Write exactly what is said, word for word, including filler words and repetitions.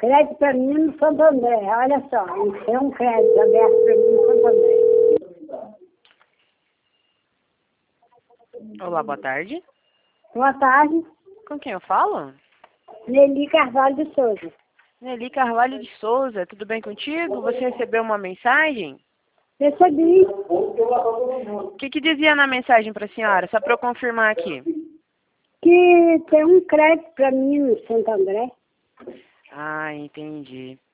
crédito para mim no Santo André. Olha só, tem um crédito aberto para mim no Santo André. Olá, boa tarde. Boa tarde, Com quem eu falo? Nelly Carvalho de Souza. Nelly Carvalho de Souza, tudo bem contigo? Você recebeu uma mensagem? Recebi O que, que dizia na mensagem para a senhora? Só para eu confirmar aqui. que tem um crédito para mim no Santo André. Ah, entendi.